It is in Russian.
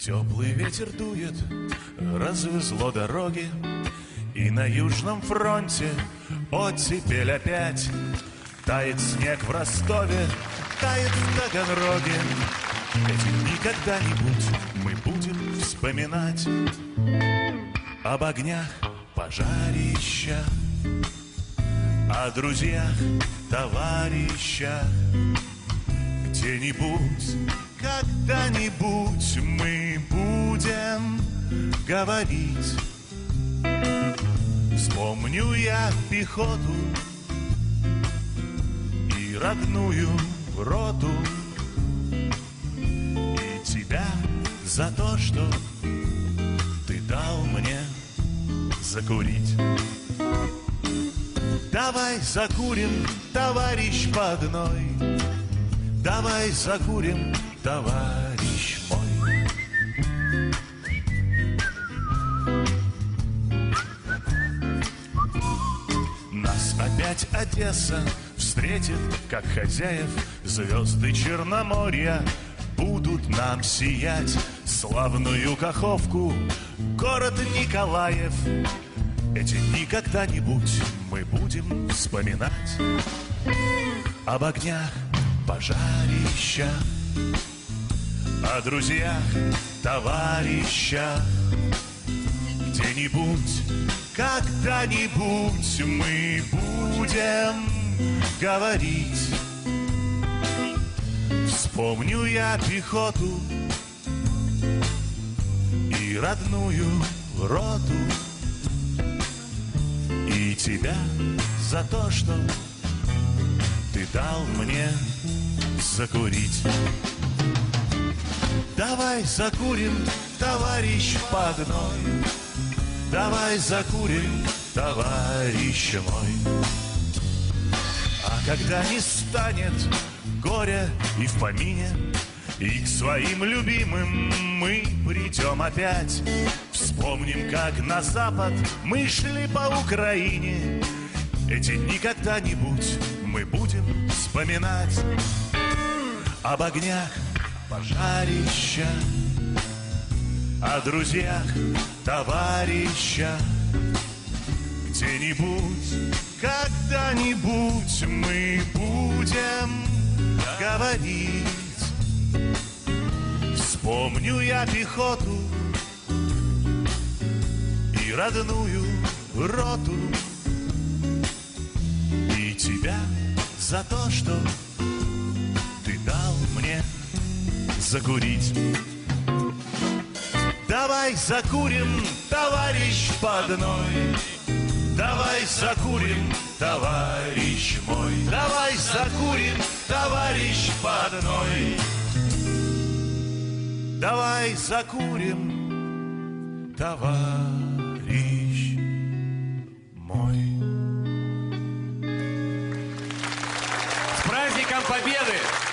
Теплый ветер дует, развезло дороги, и на Южном фронте оттепель опять. Тает снег в Ростове, тает в Таганроге. Эти дни когда-нибудь мы будем вспоминать. Об огнях пожарища, о друзьях, товарищах. Где-нибудь, когда-нибудь мы будем говорить. Вспомню я пехоту и родную роту, и тебя за то, что ты дал мне закурить. Давай закурим, товарищ подной, давай закурим, товарищ мой. Нас опять Одесса встретит, как хозяев. Звезды Черноморья будут нам сиять. Славную Каховку, город Николаев. Эти дни когда-нибудь мы будем вспоминать. Об огнях пожарища, о друзьях, товарищах. Где-нибудь, когда-нибудь мы будем говорить. Вспомню я пехоту и родную роту, и тебя за то, что ты дал мне закурить. Давай закурим, товарищ подной, давай закурим, товарищ мой. А когда не станет горя и в помине, и к своим любимым мы придем опять. Вспомним, как на запад мы шли по Украине. Эти дни когда-нибудь мы будем вспоминать. Об огнях пожарища, о друзьях, товарищах. Где-нибудь, когда-нибудь мы будем говорить. Вспомню я пехоту и родную роту, и тебя за то, что ты дал мне закурить. Давай закурим, товарищ подной, давай закурим, товарищ мой. Давай закурим, товарищ подной, давай закурим, товарищ мой. С праздником Победы!